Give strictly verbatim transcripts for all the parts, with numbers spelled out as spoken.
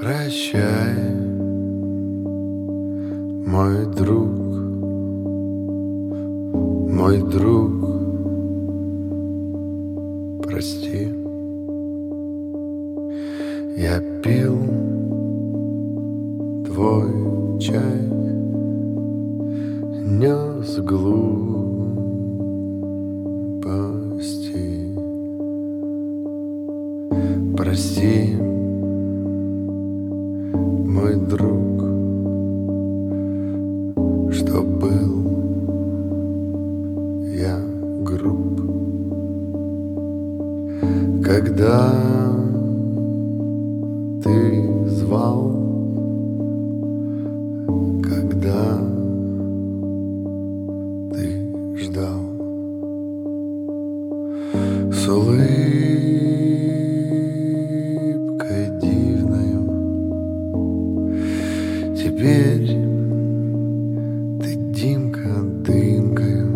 Прощай, мой друг, мой друг, прости. Я пил твой чай, нес глупости. Прости, мой друг, что был я груб, когда ты звал, когда ты ждал. С улыбкой дивною теперь ты, Димка, дымкою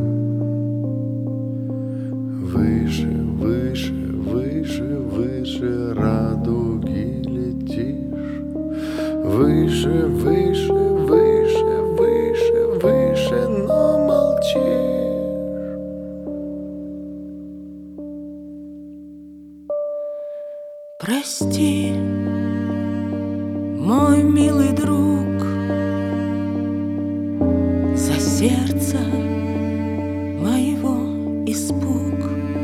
выше, выше, выше, выше радуги летишь. Выше, выше, выше, выше, выше, но молчишь. Прости, мой милый друг, за сердце моего испуг.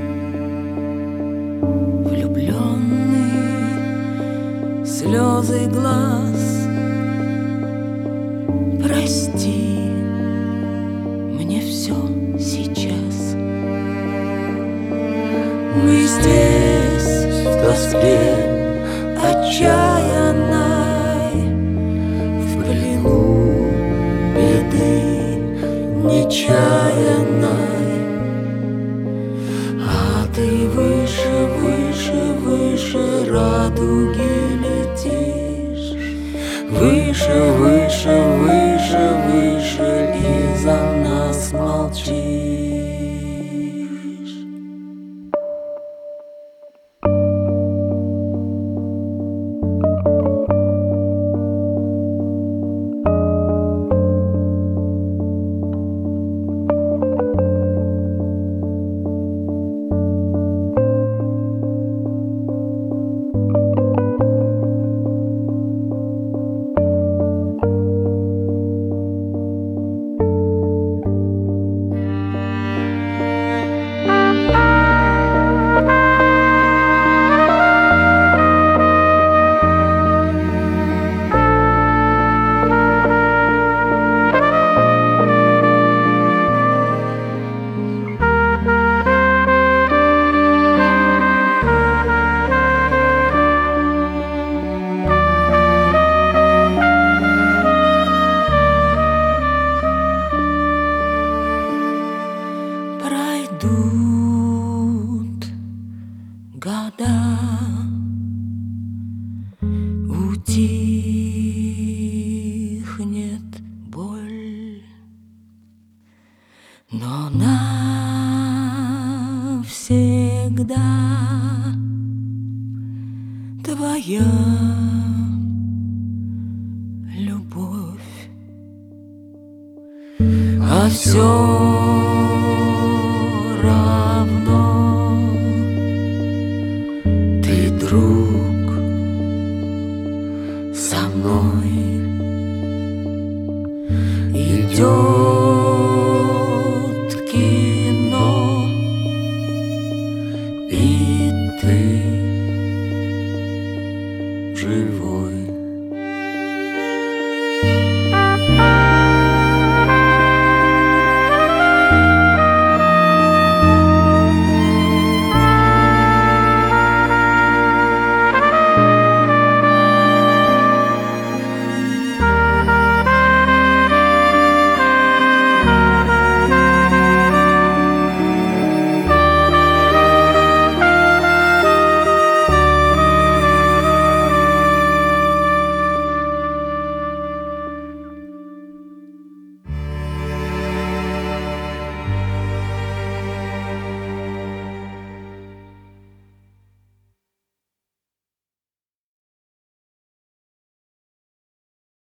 Влюбленные слезы глаз, прости мне все сейчас. Мы здесь в тоске отчаянной, в плену беды нечаянной. А ты выше, выше, выше радуги летишь. Выше, выше, выше, выше, и за нас молчишь. Пройдут года, утихнет боль, но навсегда твоя любовь, а все